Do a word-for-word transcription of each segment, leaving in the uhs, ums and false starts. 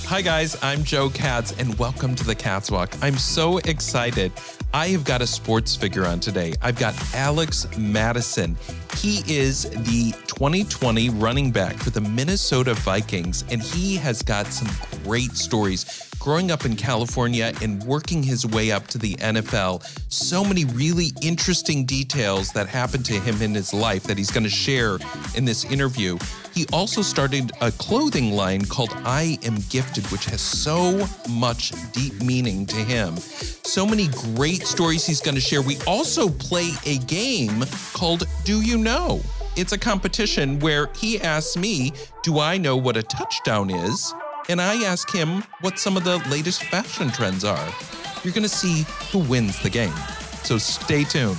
Hi guys, I'm Joe Katz and welcome to the Katz Walk. I'm so excited. I have got a sports figure on today. I've got Alex Mattison. He is the twenty twenty running back for the Minnesota Vikings, and he has got some great stories growing up in California and working his way up to the N F L. So many really interesting details that happened to him in his life that he's going to share in this interview. He also started a clothing line called I Am Gifted, which has so much deep meaning to him. So many great stories he's going to share. We also play a game called Do You Know? It's a competition where he asks me, do I know what a touchdown is? And I ask him what some of the latest fashion trends are. You're going to see who wins the game. So stay tuned.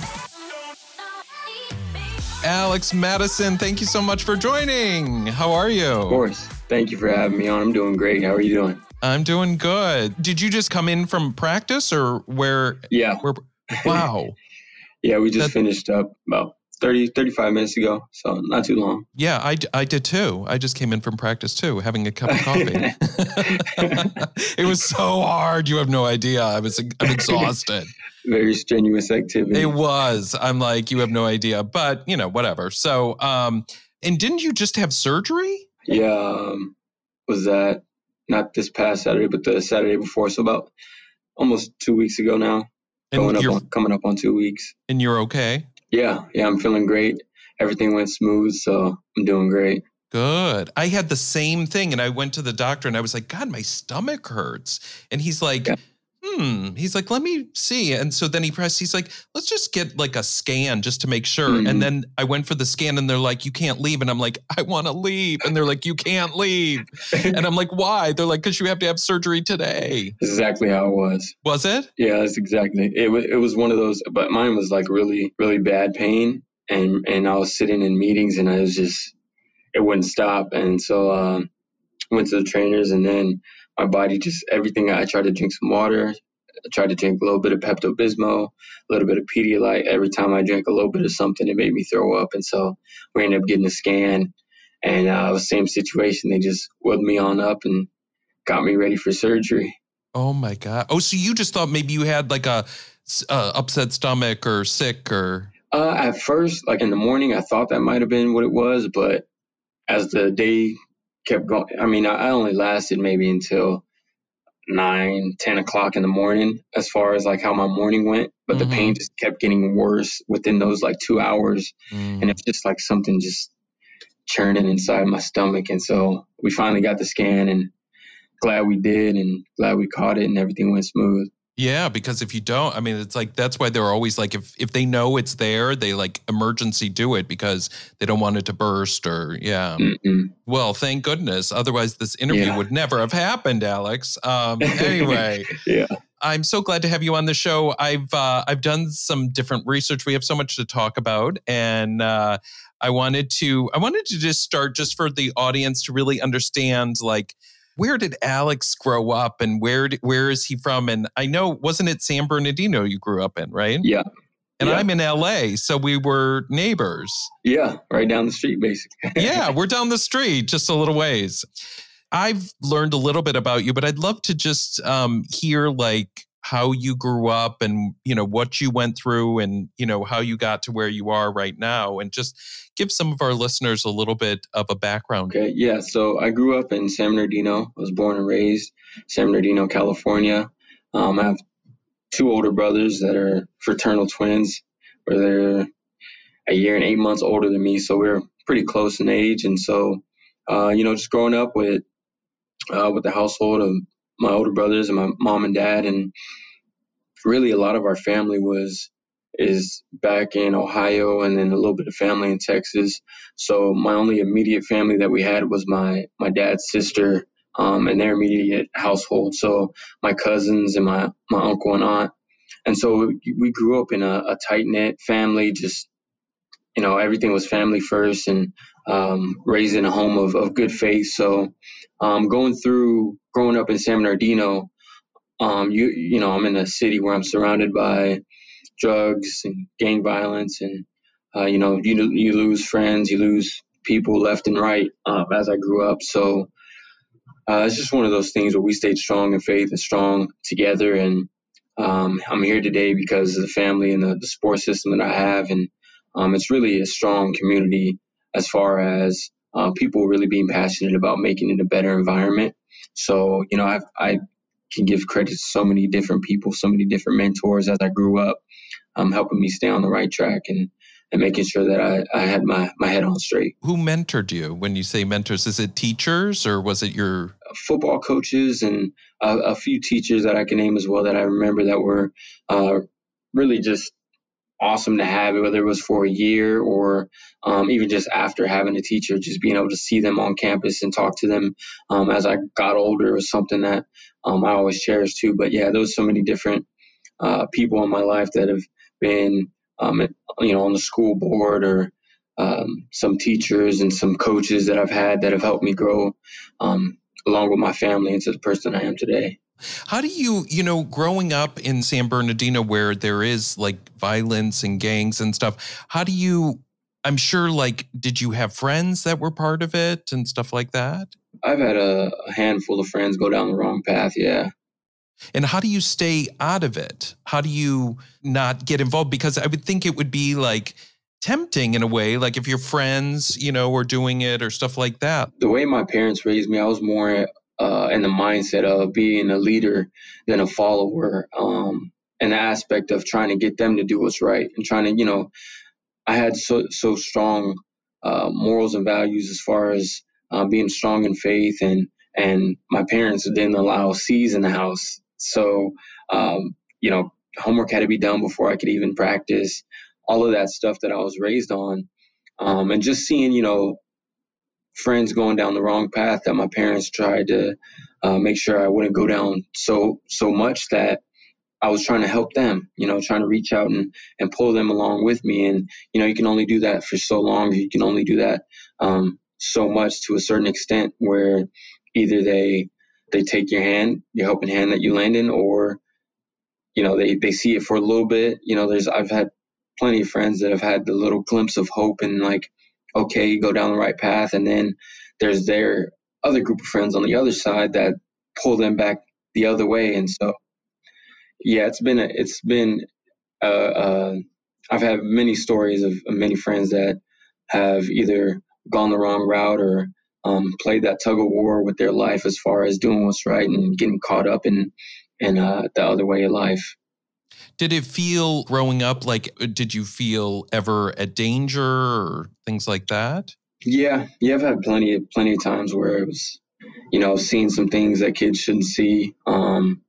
Alex Mattison, thank you so much for joining. How are you? Of course. Thank you for having me on. I'm doing great. How are you doing? I'm doing good. Did you just come in from practice or where? Yeah. Where, wow. yeah, we just that, finished up about thirty, thirty-five minutes ago, so not too long. Yeah, I, I did too. I just came in from practice too, having a cup of coffee. It was so hard. You have no idea. I was I'm exhausted. Very strenuous activity. It was. I'm like, you have no idea, but you know, whatever. So, um, and didn't you just have surgery? Yeah, um, was that not this past Saturday, but the Saturday before? So about almost two weeks ago now. Going up on, coming up on two weeks. And you're okay? Yeah, yeah, I'm feeling great. Everything went smooth, so I'm doing great. Good. I had the same thing, and I went to the doctor, and I was like, God, my stomach hurts. And he's like, yeah. hmm. He's like, let me see. And so then he pressed, he's like, let's just get like a scan just to make sure. Mm-hmm. And then I went for the scan, and they're like, you can't leave. And I'm like, I want to leave. And they're like, you can't leave. And I'm like, why? They're like, because you have to have surgery today. That's exactly how it was. Was it? Yeah, that's exactly. It was, it was one of those, but mine was like really, really bad pain. And, and I was sitting in meetings, and I was just, it wouldn't stop. And so I um, went to the trainers, and then my body just, everything, I tried to drink some water. I tried to drink a little bit of Pepto-Bismol, a little bit of Pedialyte. Every time I drank a little bit of something, it made me throw up. And so we ended up getting a scan, and uh, it was the same situation. They just wheeled me on up and got me ready for surgery. Oh my God. Oh, so you just thought maybe you had like a uh, upset stomach or sick or? Uh, at first, like in the morning, I thought that might have been what it was. But as the day kept going, I mean, I only lasted maybe until nine, ten o'clock in the morning as far as like how my morning went. But mm-hmm. the pain just kept getting worse within those like two hours. Mm. And it's just like something just churning inside my stomach. And so we finally got the scan, and glad we did, and glad we caught it, and everything went smooth. Yeah, because if you don't, I mean, it's like, that's why they're always like, if, if they know it's there, they like emergency do it because they don't want it to burst or, yeah. Mm-mm. Well, thank goodness. Otherwise, this interview yeah. would never have happened, Alex. Um, anyway. yeah. I'm so glad to have you on the show. I've uh, I've done some different research. We have so much to talk about, and uh, I wanted to I wanted to just start just for the audience to really understand, like, where did Alex grow up, and where where is he from? And I know, wasn't it San Bernardino you grew up in, right? Yeah. And yeah. I'm in L A, so we were neighbors. Yeah, right down the street, basically. Yeah, we're down the street, just a little ways. I've learned a little bit about you, but I'd love to just um, hear like how you grew up and, you know, what you went through and, you know, how you got to where you are right now, and just give some of our listeners a little bit of a background. Okay. Yeah. So I grew up in San Bernardino. I was born and raised San Bernardino, California. Um, I have two older brothers that are fraternal twins, where they're a year and eight months older than me. So we're pretty close in age. And so, uh, you know, just growing up with, uh, with the household of my older brothers and my mom and dad. And really a lot of our family was, is back in Ohio, and then a little bit of family in Texas. So my only immediate family that we had was my, my dad's sister, um, and their immediate household. So my cousins and my, my uncle and aunt. And so we grew up in a, a tight knit family, just, you know, everything was family first, and um, raised in a home of, of good faith. So um, going through, growing up in San Bernardino, um, you, you know, I'm in a city where I'm surrounded by drugs and gang violence, and uh, you know, you you lose friends, you lose people left and right um, as I grew up. So uh, it's just one of those things where we stayed strong in faith and strong together. And um, I'm here today because of the family and the, the support system that I have. And um, it's really a strong community as far as uh, people really being passionate about making it a better environment. So, you know, I've, I can give credit to so many different people, so many different mentors as I grew up, um, helping me stay on the right track and, and making sure that I, I had my, my head on straight. Who mentored you? When you say mentors, is it teachers or was it your football coaches and a, a few teachers that I can name as well that I remember that were uh, really just awesome to have, whether it was for a year or um, even just after having a teacher, just being able to see them on campus and talk to them um, as I got older was something that um, I always cherished too. But yeah, there's so many different uh, people in my life that have been, um, you know, on the school board or um, some teachers and some coaches that I've had that have helped me grow um, along with my family into the person I am today. How do you, you know, growing up in San Bernardino where there is like violence and gangs and stuff, how do you, I'm sure, like, did you have friends that were part of it and stuff like that? I've had a, a handful of friends go down the wrong path, yeah. And how do you stay out of it? How do you not get involved? Because I would think it would be like tempting in a way, like if your friends, you know, were doing it or stuff like that. The way my parents raised me, I was more uh, in the mindset of being a leader than a follower. Um, an aspect of trying to get them to do what's right and trying to, you know, I had so so strong uh, morals and values as far as uh, being strong in faith, and and my parents didn't allow C's in the house. So, um, you know, homework had to be done before I could even practice. All of that stuff that I was raised on, um, and just seeing, you know, friends going down the wrong path that my parents tried to uh, make sure I wouldn't go down so so much that I was trying to help them, you know, trying to reach out and, and pull them along with me. And, you know, you can only do that for so long. You can only do that um, so much to a certain extent where either they they take your hand, your helping hand that you land in, or, you know, they, they see it for a little bit. You know, there's I've had plenty of friends that have had the little glimpse of hope and like, okay, you go down the right path. And then there's their other group of friends on the other side that pull them back the other way. And so, yeah, it's been a, it's been uh, uh, I've had many stories of, of many friends that have either gone the wrong route or um, played that tug of war with their life as far as doing what's right and getting caught up in in uh, the other way of life. Did it feel growing up like, did you feel ever at danger or things like that? Yeah, yeah, I've had plenty of plenty of times where it was, you know, seeing some things that kids shouldn't see. Um,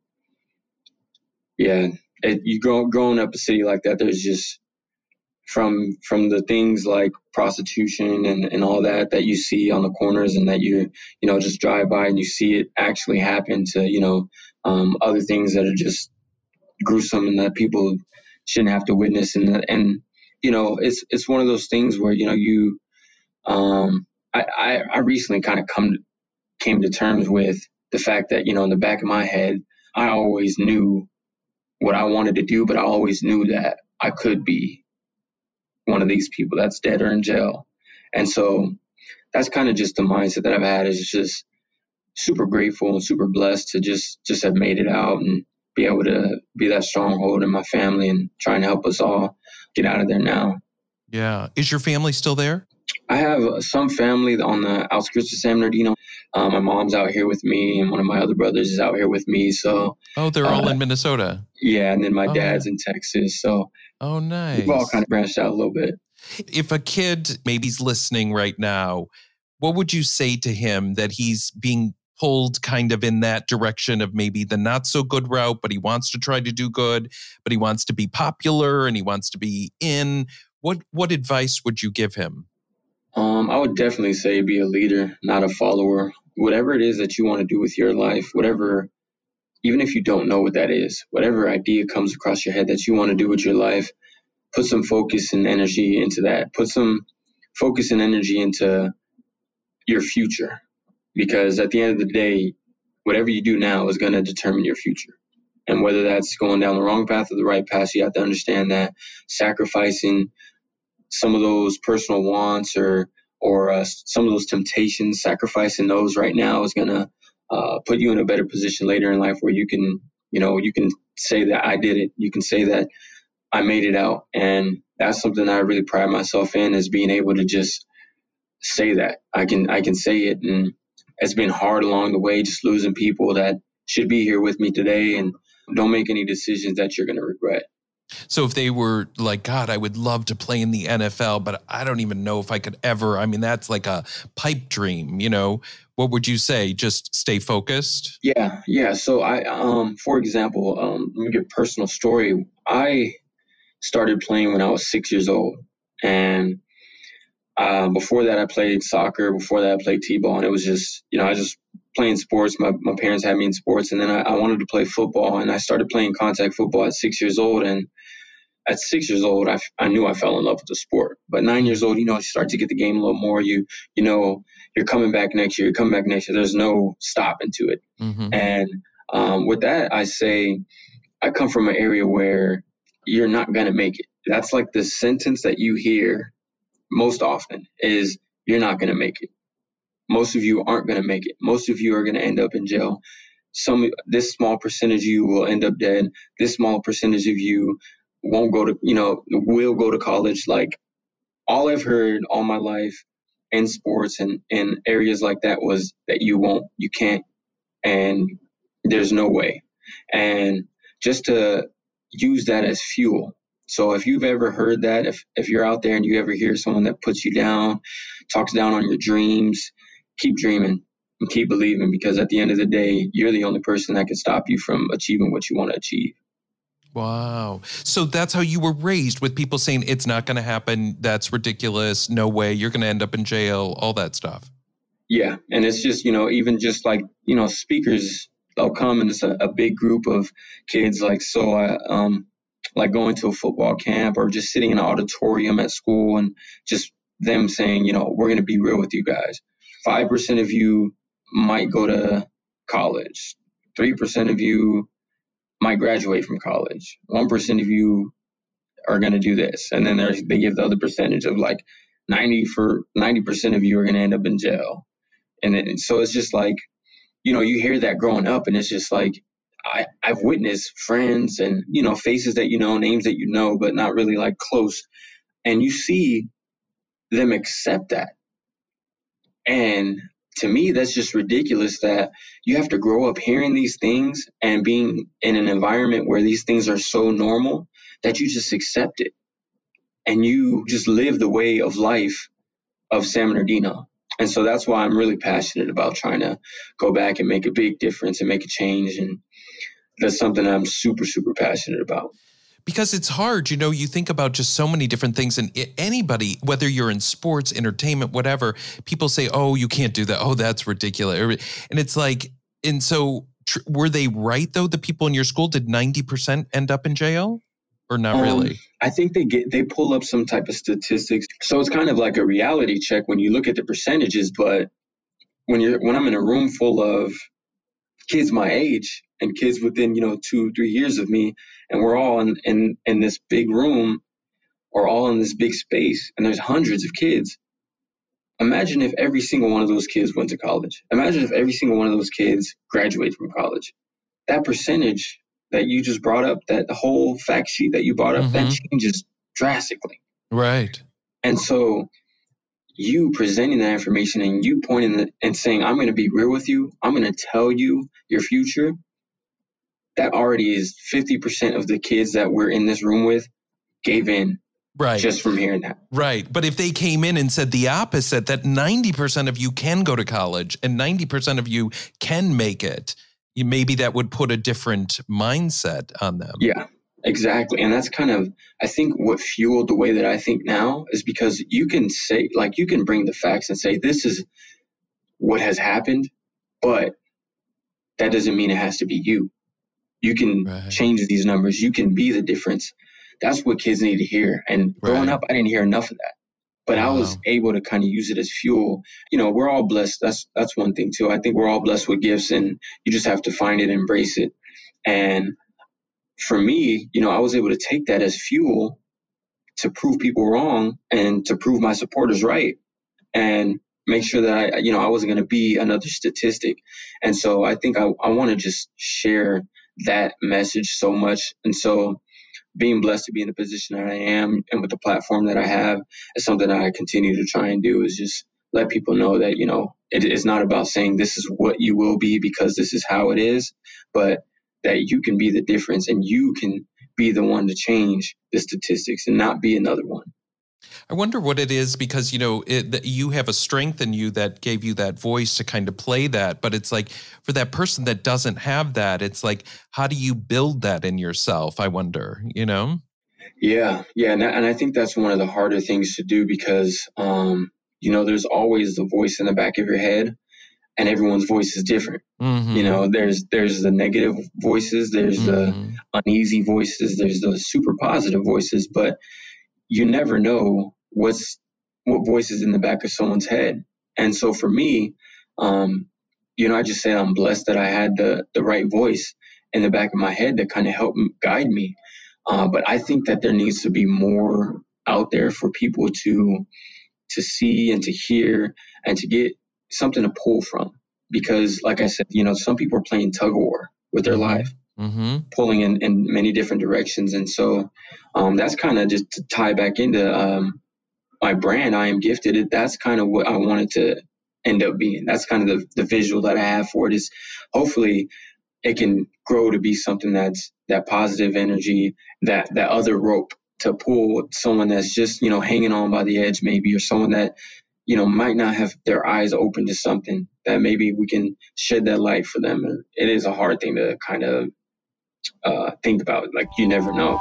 yeah, it, you grow growing up a city like that, there's just from from the things like prostitution and, and all that that you see on the corners and that you you know just drive by and you see it actually happen to you know um, other things that are just gruesome and that people shouldn't have to witness and and you know it's it's one of those things where you know you um, I, I I recently kind of come to, came to terms with the fact that you know in the back of my head I always knew what I wanted to do, but I always knew that I could be one of these people that's dead or in jail. And so that's kind of just the mindset that I've had is just super grateful and super blessed to just just have made it out and be able to be that stronghold in my family and trying to help us all get out of there now. Yeah. Is your family still there? I have some family on the outskirts of San Bernardino. Um, my mom's out here with me, and one of my other brothers is out here with me. So, oh, they're all uh, in Minnesota. Yeah, and then my oh, dad's yeah. in Texas. So, oh, nice. We've all kind of branched out a little bit. If a kid maybe is listening right now, what would you say to him that he's being pulled kind of in that direction of maybe the not so good route, but he wants to try to do good, but he wants to be popular and he wants to be in? What what advice would you give him? Um, I would definitely say be a leader, not a follower. Whatever it is that you want to do with your life, whatever, even if you don't know what that is, whatever idea comes across your head that you want to do with your life, put some focus and energy into that. Put some focus and energy into your future. Because at the end of the day, whatever you do now is going to determine your future. And whether that's going down the wrong path or the right path, you have to understand that sacrificing some of those personal wants or or uh, some of those temptations, sacrificing those right now is going to uh, put you in a better position later in life where you can, you know, you can say that I did it. You can say that I made it out. And that's something that I really pride myself in, is being able to just say that I can, I can say it. And it's been hard along the way, just losing people that should be here with me today. And don't make any decisions that you're going to regret. So if they were like, God, I would love to play in the N F L, but I don't even know if I could ever. I mean, that's like a pipe dream, you know, what would you say? Just stay focused? Yeah. Yeah. So I, um, for example, um, let me give a personal story. I started playing when I was six years old. And uh, before that, I played soccer. Before that, I played T-ball. And it was just, you know, I was just playing sports. My, my parents had me in sports. And then I, I wanted to play football. And I started playing contact football at six years old. And at six years old, I, I knew I fell in love with the sport. But nine years old, you know, you start to get the game a little more. You you know, you're coming back next year. You're coming back next year. There's no stopping to it. Mm-hmm. And um, with that, I say I come from an area where you're not going to make it. That's like the sentence that you hear most often is you're not going to make it. Most of you aren't going to make it. Most of you are going to end up in jail. Some this small percentage of you will end up dead. This small percentage of you won't go to, you know, will go to college. Like, all I've heard all my life in sports and in areas like that was that you won't, you can't, and there's no way. And just to use that as fuel. So if you've ever heard that, if, if you're out there and you ever hear someone that puts you down, talks down on your dreams, keep dreaming and keep believing, because at the end of the day, you're the only person that can stop you from achieving what you want to achieve. Wow. So that's how you were raised, with people saying it's not going to happen. That's ridiculous. No way. You're going to end up in jail, all that stuff. Yeah. And it's just, you know, even just like, you know, speakers, they'll come and it's a, a big group of kids. Like, so I, um, like going to a football camp or just sitting in an auditorium at school and just them saying, you know, we're going to be real with you guys. five percent of you might go to college. three percent of you might graduate from college. one percent of you are going to do this. And then there's, they give the other percentage of like ninety for ninety percent of you are going to end up in jail. And then, so it's just like, you know, you hear that growing up and it's just like, I, I've witnessed friends and, you know, faces that you know, names that you know, but not really like close. And you see them accept that. And to me, that's just ridiculous that you have to grow up hearing these things and being in an environment where these things are so normal that you just accept it. And you just live the way of life of San Bernardino. And so that's why I'm really passionate about trying to go back and make a big difference and make a change. And that's something I'm super, super passionate about. Because it's hard, you know, you think about just so many different things, and anybody, whether you're in sports, entertainment, whatever, people say, oh, you can't do that. Oh, that's ridiculous. And it's like, and so tr- were they right though? The people in your school, did ninety percent end up in jail or not um, really? I think they get, they pull up some type of statistics. So it's kind of like a reality check when you look at the percentages, but when you're, when I'm in a room full of kids my age and kids within, you know, two, three years of me, and we're all in, in, in this big room or all in this big space, and there's hundreds of kids. Imagine if every single one of those kids went to college. Imagine if every single one of those kids graduated from college. That percentage that you just brought up, that whole fact sheet that you brought up, mm-hmm. that changes drastically. Right. And so you presenting that information and you pointing it and saying, I'm going to be real with you, I'm going to tell you your future, that already is fifty percent of the kids that we're in this room with gave in. Right. Just from hearing that. Right. But if they came in and said the opposite, that ninety percent of you can go to college and ninety percent of you can make it, you, maybe that would put a different mindset on them. Yeah, exactly. And that's kind of, I think what fueled the way that I think now is because you can say, like, you can bring the facts and say, this is what has happened, but that doesn't mean it has to be you. You can right. change these numbers. You can be the difference. That's what kids need to hear. And growing right. up, I didn't hear enough of that. But wow. I was able to kind of use it as fuel. You know, we're all blessed. That's that's one thing, too. I think we're all blessed with gifts, and you just have to find it, embrace it. And for me, you know, I was able to take that as fuel to prove people wrong and to prove my supporters right. And make sure that I, you know, I wasn't going to be another statistic. And so I think I, I want to just share that message so much. And so being blessed to be in the position that I am and with the platform that I have is something that I continue to try and do, is just let people know that, you know, it is not about saying this is what you will be because this is how it is, but that you can be the difference and you can be the one to change the statistics and not be another one. I wonder what it is because, you know, it, you have a strength in you that gave you that voice to kind of play that. But it's like for that person that doesn't have that, it's like, how do you build that in yourself? I wonder, you know? Yeah. Yeah. And, and I think that's one of the harder things to do because, um, you know, there's always the voice in the back of your head and everyone's voice is different. Mm-hmm. You know, there's there's the negative voices, there's mm-hmm. the uneasy voices, there's the super positive voices, but you never know what's what voice is in the back of someone's head. And so for me, um, you know, I just say I'm blessed that I had the the right voice in the back of my head that kind of helped guide me. Uh, but I think that there needs to be more out there for people to to see and to hear and to get something to pull from. Because like I said, you know, some people are playing tug of war with their mm-hmm. life. Mm-hmm. Pulling in, in many different directions. And so um, that's kind of just to tie back into um, my brand, I Am Gifted. That's kind of what I wanted to end up being. That's kind of the, the visual that I have for it, is hopefully it can grow to be something that's that positive energy, that, that other rope to pull someone that's just, you know, hanging on by the edge maybe, or someone that, you know, might not have their eyes open to something, that maybe we can shed that light for them. And it is a hard thing to kind of Uh, think about it. Like, you never know.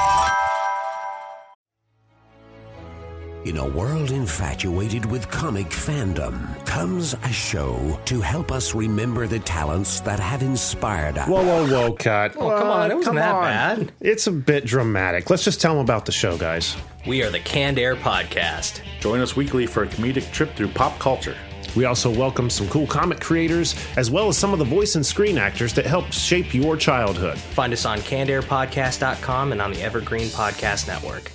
In a world infatuated with comic fandom comes a show to help us remember the talents that have inspired us. Whoa, whoa, whoa, cut. Oh, come on. It wasn't that on. bad. It's a bit dramatic. Let's just tell them about the show, guys. We are the Canned Air Podcast. Join us weekly for a comedic trip through pop culture. We also welcome some cool comic creators, as well as some of the voice and screen actors that helped shape your childhood. Find us on canned air podcast dot com and on the Evergreen Podcast Network.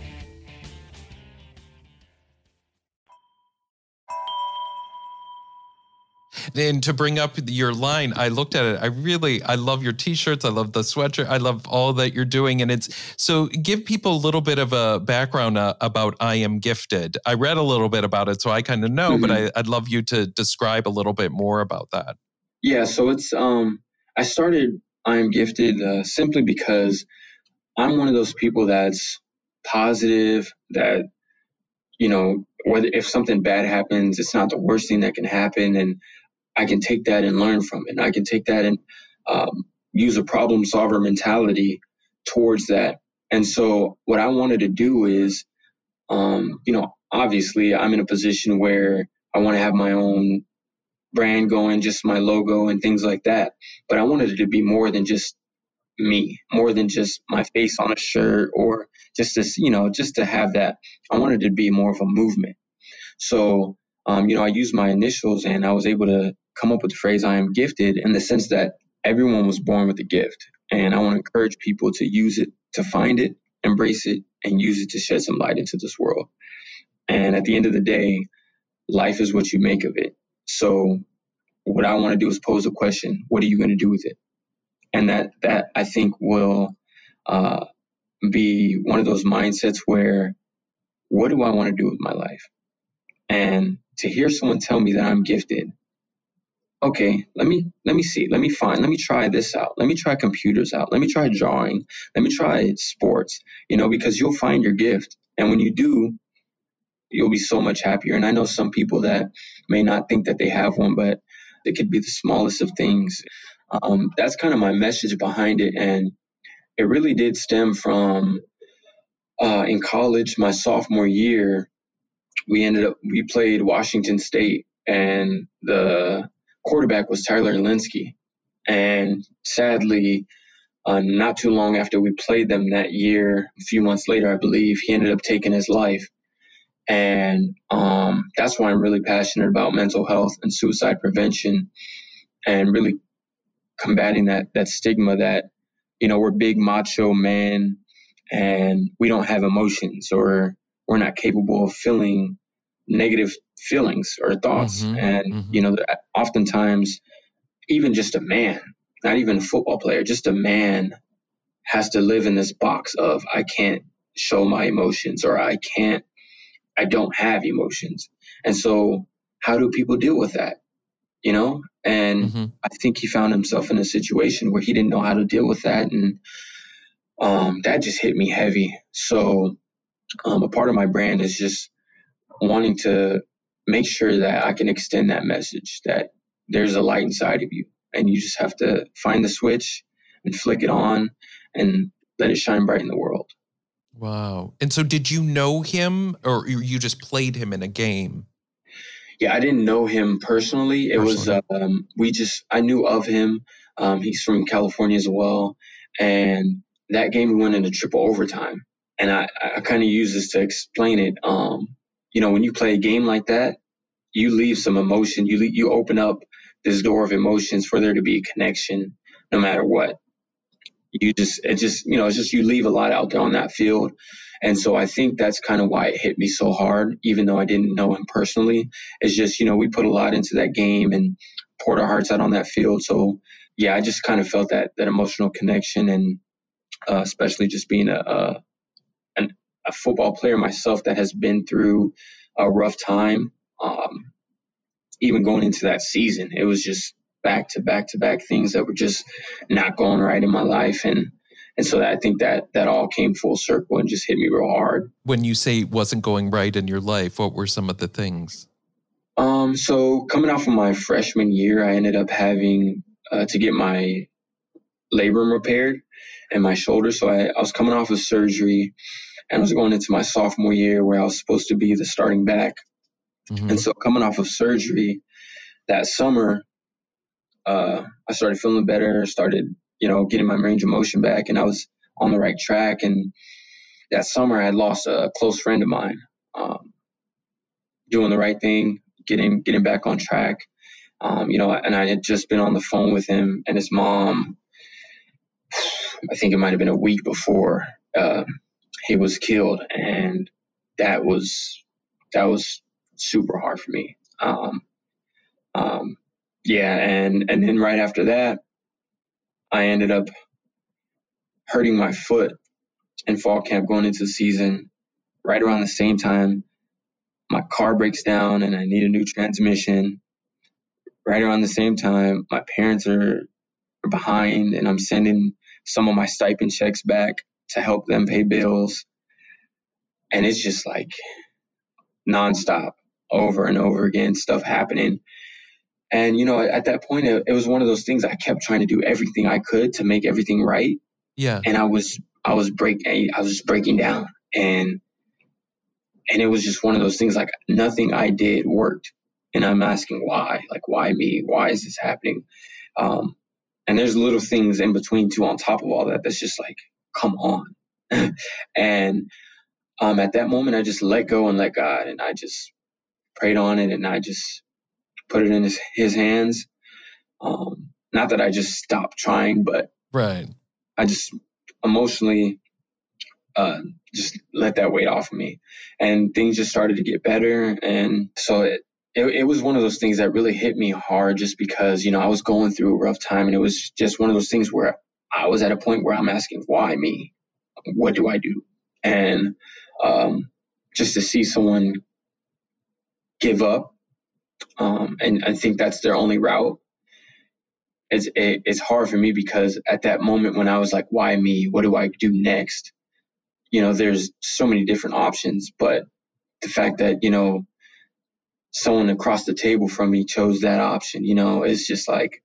And to bring up your line, I looked at it. I really, I love your t-shirts. I love the sweatshirt. I love all that you're doing. And it's, so give people a little bit of a background uh, about I Am Gifted. I read a little bit about it, so I kind of know, mm-hmm. but I, I'd love you to describe a little bit more about that. Yeah, so it's, um, I started I Am Gifted uh, simply because I'm one of those people that's positive, that, you know, whether if something bad happens, it's not the worst thing that can happen. And I can take that and learn from it. I can take that and um, use a problem solver mentality towards that. And so what I wanted to do is, um, you know, obviously I'm in a position where I want to have my own brand going, just my logo and things like that. But I wanted it to be more than just me, more than just my face on a shirt, or just this, you know, just to have that. I wanted it to be more of a movement. So, um, you know, I used my initials and I was able to come up with the phrase I am gifted, in the sense that everyone was born with a gift. And I want to encourage people to use it, to find it, embrace it, and use it to shed some light into this world. And at the end of the day, life is what you make of it. So what I want to do is pose a question: what are you going to do with it? And that, that I think will uh, be one of those mindsets where, what do I want to do with my life? And to hear someone tell me that I'm gifted, okay, let me let me see, let me find, let me try this out. Let me try computers out. Let me try drawing. Let me try sports, you know, because you'll find your gift. And when you do, you'll be so much happier. And I know some people that may not think that they have one, but it could be the smallest of things. Um, that's kind of my message behind it. And it really did stem from uh, in college, my sophomore year, we ended up, we played Washington State, and the quarterback was Tyler Linsky. And sadly, uh, not too long after we played them that year, a few months later, I believe, he ended up taking his life. And um, that's why I'm really passionate about mental health and suicide prevention, and really combating that that stigma that, you know, we're big macho men and we don't have emotions, or we're not capable of feeling negative feelings or thoughts. Mm-hmm, and, mm-hmm. you know, oftentimes even just a man, not even a football player, just a man has to live in this box of, I can't show my emotions, or I can't, I don't have emotions. And so how do people deal with that? You know? And Mm-hmm. I think he found himself in a situation where he didn't know how to deal with that. And um, that just hit me heavy. So um, a part of my brand is just wanting to make sure that I can extend that message, that there's a light inside of you, and you just have to find the switch and flick it on and let it shine bright in the world. Wow. And so did you know him, or you just played him in a game? Yeah, I didn't know him personally. It personally. was, um, we just, I knew of him. Um, he's from California as well. And that game, we went into triple overtime. And I, I kind of use this to explain it. Um, you know, when you play a game like that, you leave some emotion. You you open up this door of emotions for there to be a connection, no matter what. You just, it just, you know, it's just, you leave a lot out there on that field. And so I think that's kind of why it hit me so hard, even though I didn't know him personally. It's just, you know, we put a lot into that game and poured our hearts out on that field. So yeah, I just kind of felt that, that emotional connection, and uh, especially just being a, a, an, a football player myself that has been through a rough time. Um, even going into that season, it was just back to back to back things that were just not going right in my life. And and so I think that that all came full circle and just hit me real hard. When you say it wasn't going right in your life, what were some of the things? Um, so coming off of my freshman year, I ended up having uh, to get my labrum repaired in my shoulder. So I, I was coming off of surgery, and I was going into my sophomore year where I was supposed to be the starting back. Mm-hmm. And so coming off of surgery that summer, uh, I started feeling better, started, you know, getting my range of motion back, and I was on the right track. And that summer I had lost a close friend of mine, um, doing the right thing, getting, getting back on track. Um, you know, and I had just been on the phone with him and his mom. I think it might've been a week before, uh, he was killed. And that was, that was super hard for me. Um, um, yeah. And, and then right after that, I ended up hurting my foot in fall camp going into the season. Right around the same time, my car breaks down and I need a new transmission. Right around the same time, my parents are behind and I'm sending some of my stipend checks back to help them pay bills. And it's just like nonstop, over and over again, stuff happening. And, you know, at that point, it, it was one of those things I kept trying to do everything I could to make everything right. Yeah. And I was, I was breaking, I was just breaking down. And, and it was just one of those things, like nothing I did worked. And I'm asking why, like, why me? Why is this happening? Um, and there's little things in between too, on top of all that, that's just like, come on. and um, at that moment, I just let go and let God, and I just prayed on it, and I just put it in his, his hands. Um, not that I just stopped trying, but right. I just emotionally uh, just let that weight off of me, and things just started to get better. And so it, it, it was one of those things that really hit me hard, just because, you know, I was going through a rough time, and it was just one of those things where I was at a point where I'm asking, why me? What do I do? And um, just to see someone give up, um, and I think that's their only route. It's, it, it's hard for me, because at that moment when I was like, why me? What do I do next? You know, there's so many different options, but the fact that, you know, someone across the table from me chose that option, you know, it's just like,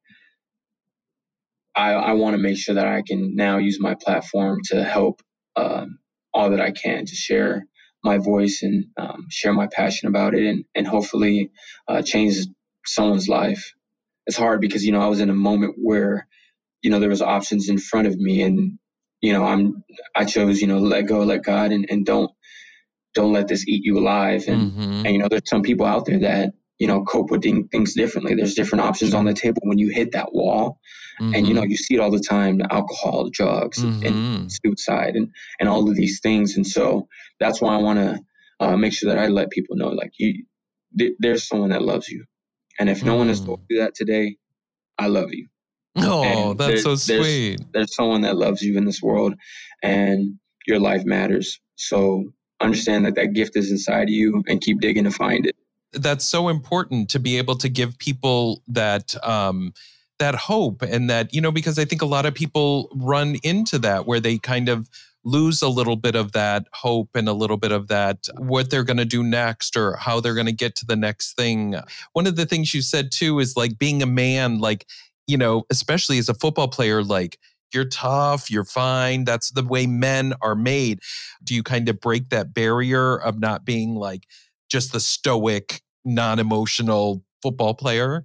I, I want to make sure that I can now use my platform to help um, all that I can, to share my voice and um, share my passion about it, and, and hopefully uh, change someone's life. It's hard because, you know, I was in a moment where, you know, there was options in front of me, and, you know, I'm, I chose, you know, let go, let God, and, and don't, don't let this eat you alive. And, mm-hmm. and, you know, there's some people out there that, you know, cope with things differently. There's different options on the table when you hit that wall. Mm-hmm. And, you know, you see it all the time, the alcohol, the drugs, mm-hmm. and suicide, and, and all of these things. And so that's why I want to uh, make sure that I let people know, like, you, th- there's someone that loves you. And if no Mm. one has told you that today, I love you. Oh, And that's there- so sweet. There's, there's someone that loves you in this world, and your life matters. So understand that that gift is inside of you, and keep digging to find it. That's so important to be able to give people that um, that hope, and that, you know, because I think a lot of people run into that where they kind of lose a little bit of that hope and a little bit of that what they're going to do next or how they're going to get to the next thing. One of the things you said too is like being a man, like, you know, especially as a football player, like you're tough, you're fine. That's the way men are made. Do you kind of break that barrier of not being like just the stoic, non-emotional football player?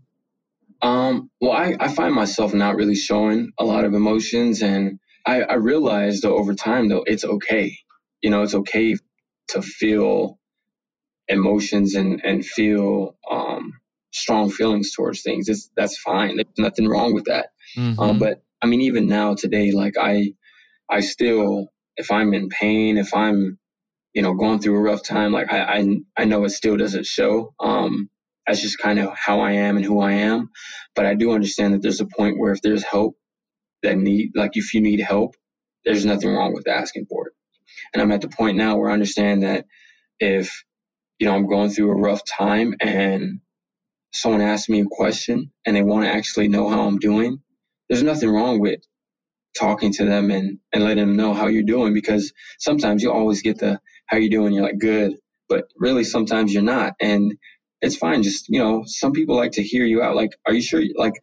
Um, well, I, I find myself not really showing a lot of emotions, and I, I realize though over time though it's okay. You know, it's okay to feel emotions and and feel um, strong feelings towards things. It's that's fine. There's nothing wrong with that. Mm-hmm. Um, but I mean, even now today, like I I still, if I'm in pain, if I'm you know going through a rough time, like I I, I know it still doesn't show. Um, that's just kind of how I am and who I am. But I do understand that there's a point where if there's help that need, like if you need help, there's nothing wrong with asking for it. And I'm at the point now where I understand that if, you know, I'm going through a rough time and someone asks me a question and they want to actually know how I'm doing, there's nothing wrong with talking to them and, and letting them know how you're doing, because sometimes you always get the, how you doing? You're like, good, but really sometimes you're not. And it's fine. Just, you know, some people like to hear you out. Like, are you sure? Like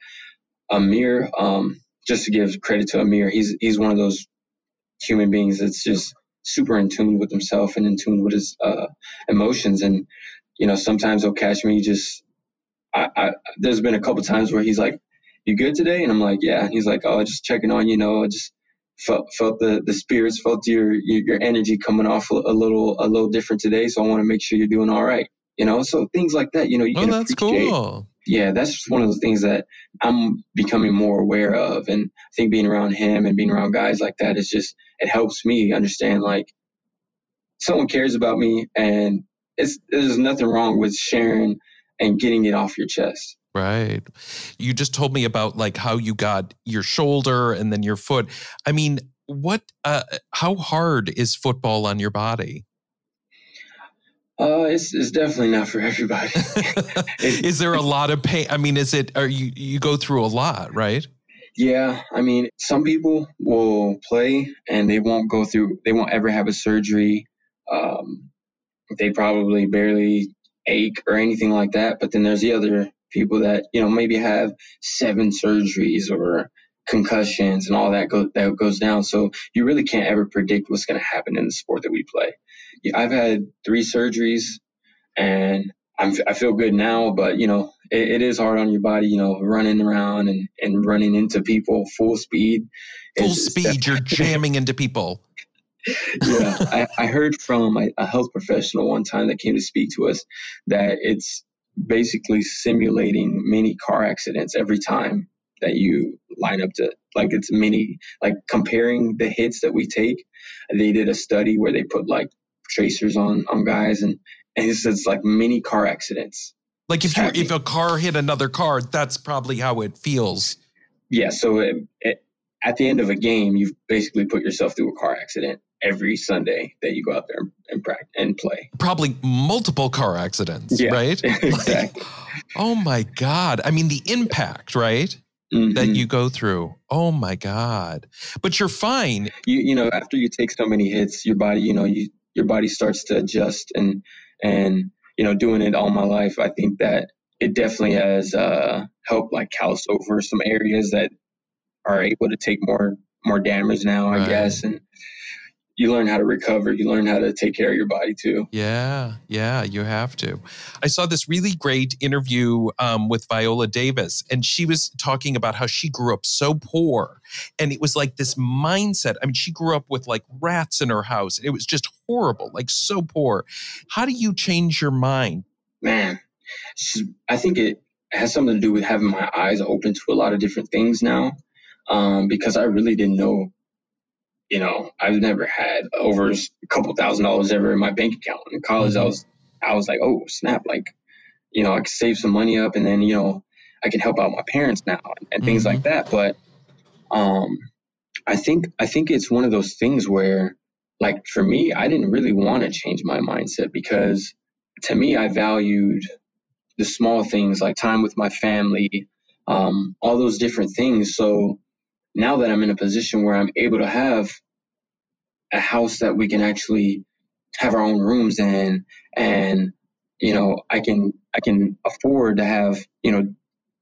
Amir, um, just to give credit to Amir, he's, he's one of those human beings that's just super in tune with himself and in tune with his uh, emotions. And, you know, sometimes he'll catch me just, I, I, there's been a couple times where he's like, you good today? And I'm like, yeah. And he's like, oh, just checking on, you know, I just felt, felt the, the spirits, felt your, your, your energy coming off a, a little, a little different today. So I want to make sure you're doing all right. You know, so things like that, you know, you Oh, can that's appreciate. cool. Yeah, that's just one of those things that I'm becoming more aware of. And I think being around him and being around guys like that is just, it helps me understand like someone cares about me, and it's, there's nothing wrong with sharing and getting it off your chest. Right. You just told me about like how you got your shoulder and then your foot. I mean, what, uh, how hard is football on your body? Uh, it's it's definitely not for everybody. Is there a lot of pain? I mean, is it, are you, you go through a lot, right? Yeah. I mean, some people will play and they won't go through, they won't ever have a surgery. Um, they probably barely ache or anything like that. But then there's the other people that, you know, maybe have seven surgeries or concussions and all that, go, that goes down. So you really can't ever predict what's going to happen in the sport that we play. I've had three surgeries and I'm, I feel good now, but, you know, it, it is hard on your body, you know, running around and, and running into people full speed. Full is, speed, you're jamming into people. Yeah, I, I heard from a, a health professional one time that came to speak to us that it's basically simulating mini car accidents every time that you line up to, like it's mini, like comparing the hits that we take. They did a study where they put like tracers on, on guys and, and it's, it's like mini car accidents. Like if you if a car hit another car, that's probably how it feels. Yeah, so it, it, at the end of a game, you've basically put yourself through a car accident every Sunday that you go out there and practice and play. Probably multiple car accidents, yeah, right? Exactly. Like, oh my God. I mean, the impact, right? Mm-hmm. That you go through. Oh my God. But you're fine. You you know, after you take so many hits, your body, you know, you your body starts to adjust and and you know, doing it all my life, I think that it definitely has uh, helped like callus over some areas that are able to take more more damage now, I Right. guess. And you learn how to recover. You learn how to take care of your body too. Yeah, yeah, you have to. I saw this really great interview um, with Viola Davis, and she was talking about how she grew up so poor. And it was like this mindset. I mean, she grew up with like rats in her house. It was just horrible, like so poor. How do you change your mind? Man, I think it has something to do with having my eyes open to a lot of different things now, um, because I really didn't know. You know, I've never had over a couple thousand dollars ever in my bank account. In college, mm-hmm. I was, I was like, oh snap! Like, you know, I can save some money up, and then, you know, I can help out my parents now and, and things Mm-hmm. like that. But um, I think I think it's one of those things where, like, for me, I didn't really want to change my mindset, because to me, I valued the small things like time with my family, um, all those different things. So now that I'm in a position where I'm able to have a house that we can actually have our own rooms in, and, you know, I can, I can afford to have, you know,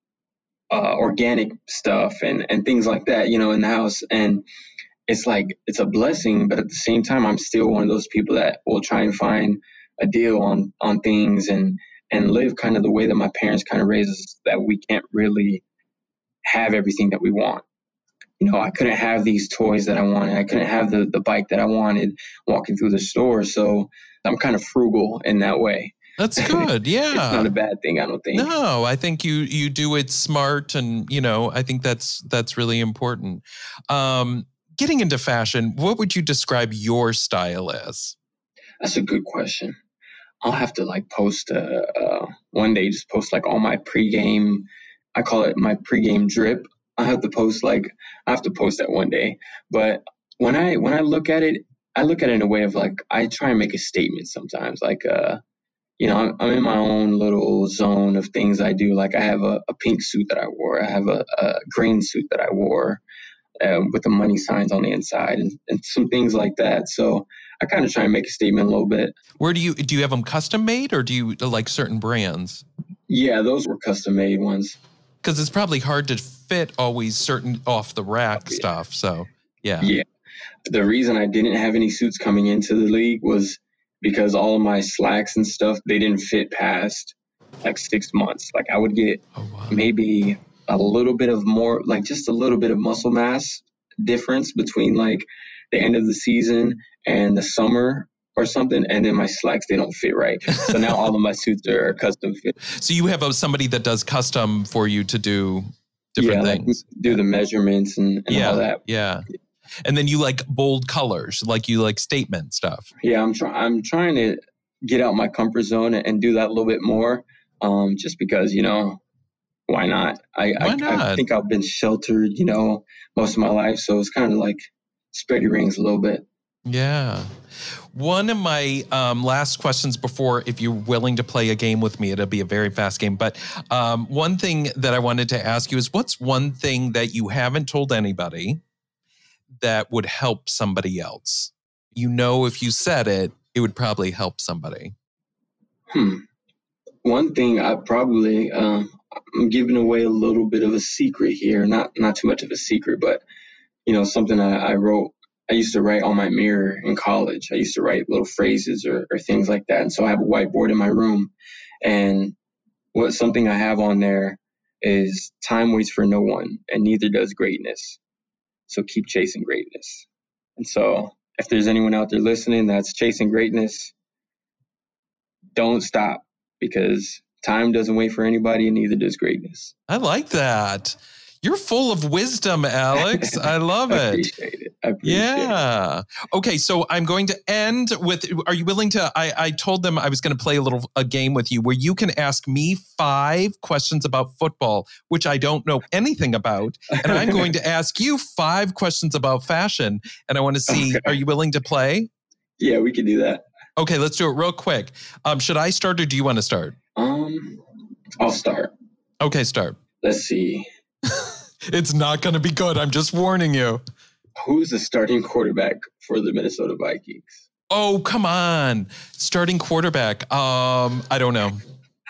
uh, organic stuff and, and things like that, you know, in the house. And it's like, it's a blessing, but at the same time, I'm still one of those people that will try and find a deal on, on things and, and live kind of the way that my parents kind of raised us, that we can't really have everything that we want. You know, I couldn't have these toys that I wanted. I couldn't have the, the bike that I wanted walking through the store. So I'm kind of frugal in that way. That's good. Yeah. It's not a bad thing, I don't think. No, I think you you do it smart, and, you know, I think that's that's really important. Um, getting into fashion, what would you describe your style as? That's a good question. I'll have to like post uh, uh, one day, just post like all my pregame. I call it my pregame drip. I have to post like I have to post that one day. But when I when I look at it, I look at it in a way of like, I try and make a statement sometimes. Like, uh, you know, I'm, I'm in my own little zone of things I do. Like I have a, a pink suit that I wore. I have a, a green suit that I wore uh, with the money signs on the inside, and, and some things like that. So I kind of try and make a statement a little bit. Where do you do you have them custom made, or do you like certain brands? Yeah, those were custom made ones. Because it's probably hard to fit always certain off the rack Oh, yeah. stuff. So yeah. Yeah. The reason I didn't have any suits coming into the league was because all of my slacks and stuff, they didn't fit past like six months. Like I would get Oh, wow. maybe a little bit of more, like just a little bit of muscle mass difference between like the end of the season and the summer or something. And then my slacks, they don't fit right. So now all of my suits are custom fit. So you have a, somebody that does custom for you to do different yeah, things. Like do the measurements and, and yeah, all that. Yeah. And then you like bold colors, like you like statement stuff. Yeah, I'm trying. I'm trying to get out my comfort zone and do that a little bit more. Um, just because, you know, why not? I, Why I, not? I think I've been sheltered, you know, most of my life, so it's kind of like spread your wings a little bit. Yeah. One of my um, last questions before, if you're willing to play a game with me, it'll be a very fast game. But um, one thing that I wanted to ask you is, what's one thing that you haven't told anybody that would help somebody else? You know, if you said it, it would probably help somebody. Hmm. One thing I probably, um, I'm giving away a little bit of a secret here. Not not too much of a secret, but, you know, something I, I wrote. I used to write on my mirror in college. I used to write little phrases or, or things like that. And so I have a whiteboard in my room. And what something I have on there is, time waits for no one, and neither does greatness. So keep chasing greatness. And so if there's anyone out there listening that's chasing greatness, don't stop, because time doesn't wait for anybody, and neither does greatness. I like that. You're full of wisdom, Alex. I love I it. appreciate it. I appreciate Yeah. Okay, so I'm going to end with, are you willing to, I, I told them I was going to play a little a game with you where you can ask me five questions about football, which I don't know anything about. And I'm going to ask you five questions about fashion. And I want to see, Okay. Are you willing to play? Yeah, we can do that. Okay, let's do it real quick. Um, should I start or do you want to start? Um, I'll start. Okay, start. Let's see. It's not going to be good. I'm just warning you. Who's the starting quarterback for the Minnesota Vikings? Oh, come on. Starting quarterback. Um, I don't know.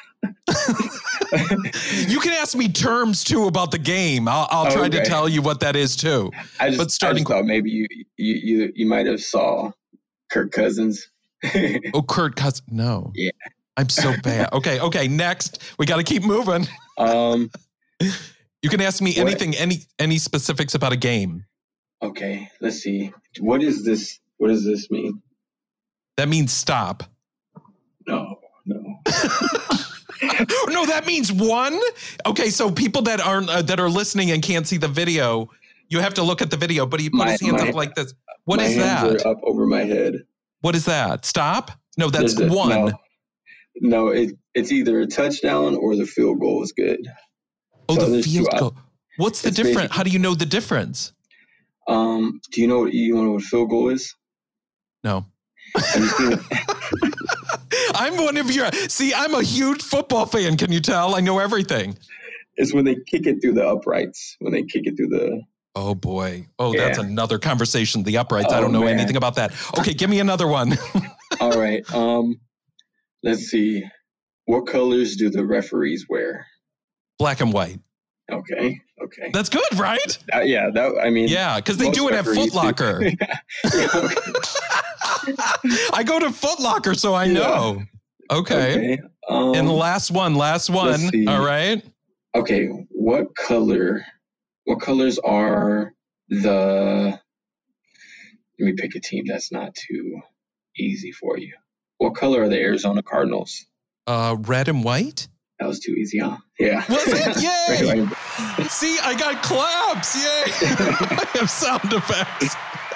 You can ask me terms too about the game. I'll, I'll try Okay. to tell you what that is too. I just, But starting- I just thought maybe you, you, you, you might have saw Kirk Cousins. Oh, Kurt Cousins. No. Yeah. I'm so bad. Okay. Okay. Next, we got to keep moving. um, You can ask me What? anything, any any specifics about a game. okay, let's see. What is this? What does this mean? That means stop. No, no. No, that means one. Okay, so people that aren't uh, that are listening and can't see the video, you have to look at the video. But he put My- his hands my- up like this. What my is hands that? are up over my head. What is that? Stop? No, that's There's a- one. no. No, it, it's either a touchdown or the field goal is good. Oh, So the there's field two goal. What's the It's difference? basic- How do you know the difference? Um, do you know what you know what a field goal is? No. Have you seen it? I'm one of your, see, I'm a huge football fan. Can you tell? I know everything. It's when they kick it through the uprights. When they kick it through the. Oh boy. Oh, Yeah. that's another conversation. The uprights. I Oh, don't know man. anything about that. Okay, give me another one. All right. Um, let's see. What colors do the referees wear? Black and white. Okay. Okay. That's good, right? Uh, yeah. That I mean. Yeah, because they most do it at referees Foot do. Locker. Yeah, okay. I go to Foot Locker, so I know. Okay. Okay. Um, And the last one, last one. see. All right. okay. What color? What colors are the? Let me pick a team that's not too easy for you. What color are the Arizona Cardinals? Uh, red and white. That was too easy, huh? Yeah. Was it? Yay! Right, right. See, I got claps. Yay! I have sound effects.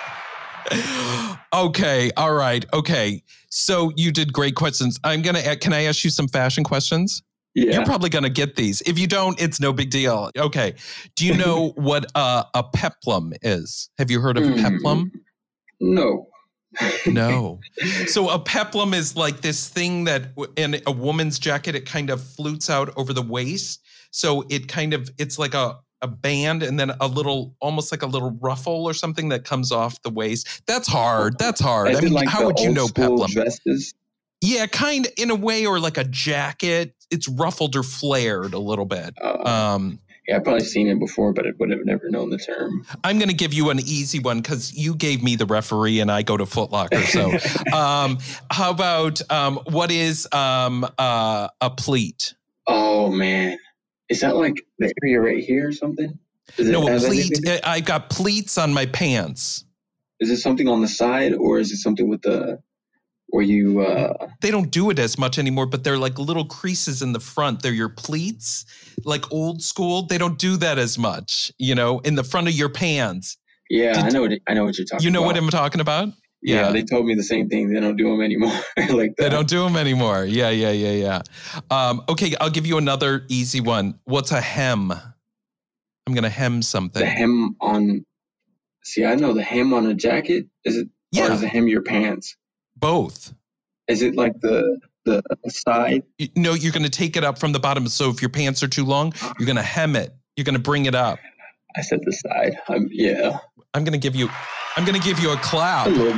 Okay. All right. Okay. So you did great questions. I'm gonna. Can I ask you some fashion questions? Yeah. You're probably gonna get these. If you don't, it's no big deal. Okay. Do you know what uh, a peplum is? Have you heard of Hmm. peplum? No. No. So a peplum is like this thing that in a woman's jacket, it kind of flutes out over the waist. So it kind of, it's like a, a band and then a little, almost like a little ruffle or something that comes off the waist. That's hard. That's hard. Is I it mean, like how the would you old know school peplum? dresses? Yeah, kind of in a way, or like a jacket. It's ruffled or flared a little bit. Uh, Um, yeah, I've probably seen it before, but I would have never known the term. I'm going to give you an easy one because you gave me the referee and I go to Foot Locker. So um, how about um, what is um, uh, a pleat? Oh man, is that like the area right here or something? Is it, No, a has pleat. anything- I got pleats on my pants. Is it something on the side, or is it something with the where you? Uh, They don't do it as much anymore, but they're like little creases in the front. They're your pleats, like old school. They don't do that as much, you know, in the front of your pants. yeah, Did- I know. What, I know what you're talking. You know about. what I'm talking about? Yeah, yeah. they told me the same thing. They don't do them anymore. like that. They don't do them anymore. Yeah, yeah, yeah, yeah. Um, okay, I'll give you another easy one. What's a hem? I'm going to hem something. The hem on. See, I know the hem on a jacket. Is it? Or Yeah. is the hem your pants? Both. Is it like the the side? You- No, you're going to take it up from the bottom. So if your pants are too long, you're going to hem it. You're going to bring it up. I said the side. Um, yeah. I'm going to give you, I'm going to give you a clap. A little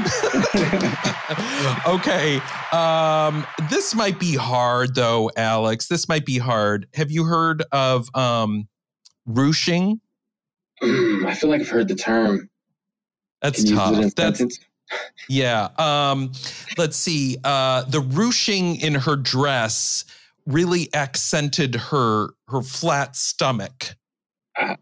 bit. Okay. Um, this might be hard though, Alex. This might be hard. Have you heard of um, ruching? Mm, I feel like I've heard the term. That's Can you use tough. it in a That's sentence? yeah. Um, let's see. Uh, the ruching in her dress really accented her her flat stomach. Uh,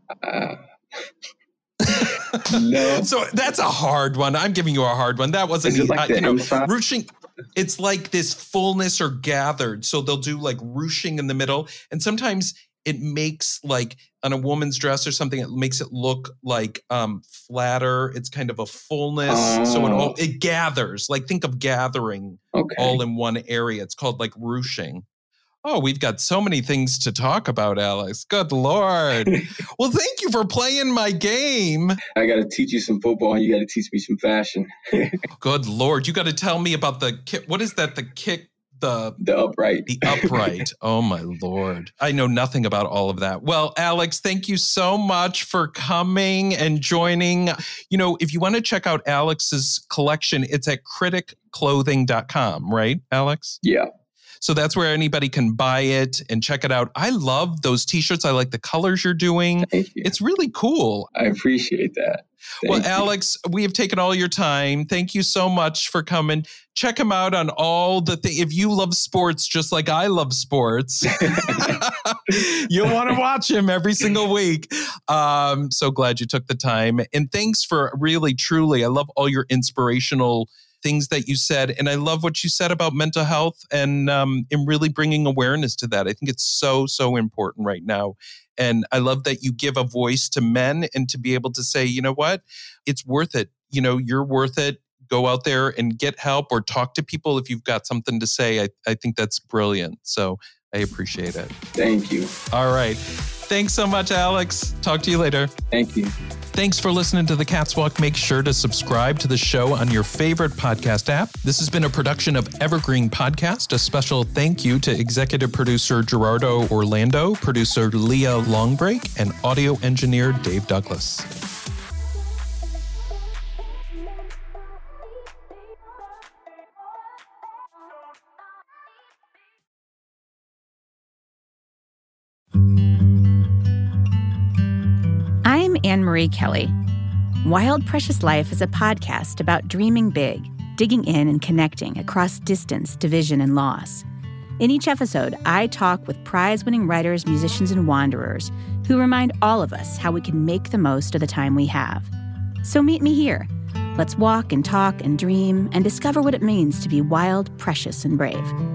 no. So that's a hard one. I'm giving you a hard one. That wasn't Is it easy. like I- the you know, inside? ruching. It's like this fullness or gathered. So they'll do like ruching in the middle, and sometimes it makes like on a woman's dress or something. It makes it look like um, flatter. It's kind of a fullness. So it all Oh. it gathers. Like think of gathering Okay. all in one area. It's called like ruching. Oh, we've got so many things to talk about, Alex. Good Lord. Well, thank you for playing my game. I got to teach you some football. You got to teach me some fashion. Good Lord. You got to tell me about the kick. What is that? The kick, the The upright. the upright. Oh my Lord. I know nothing about all of that. Well, Alex, thank you so much for coming and joining. You know, if you want to check out Alex's collection, it's at critic clothing dot com, right, Alex? Yeah. So that's where anybody can buy it and check it out. I love those t-shirts. I like the colors you're doing. Thank you. It's really cool. I appreciate that. Thank Well, you. Alex, we have taken all your time. Thank you so much for coming. Check him out on all the things. If you love sports just like I love sports, you'll want to watch him every single week. Um, so glad you took the time. And thanks for really, truly, I love all your inspirational things that you said. And I love what you said about mental health and um, and really bringing awareness to that. I think it's so, so important right now. And I love that you give a voice to men and to be able to say, you know what, it's worth it. You know, you're worth it. go out there and get help or talk to people if you've got something to say. I, I think that's brilliant. So I appreciate it. Thank you. All right. Thanks so much, Alex. Talk to you later. Thank you. Thanks for listening to The Cats Walk. Make sure to subscribe to the show on your favorite podcast app. This has been a production of Evergreen Podcast. A special thank you to executive producer Gerardo Orlando, producer Leah Longbreak, and audio engineer Dave Douglas. I'm Anne-Marie Kelly. Wild Precious Life is a podcast about dreaming big, digging in and connecting across distance, division, and loss. In each episode, I talk with prize-winning writers, musicians, and wanderers who remind all of us how we can make the most of the time we have. So meet me here. Let's walk and talk and dream and discover what it means to be wild, precious, and brave.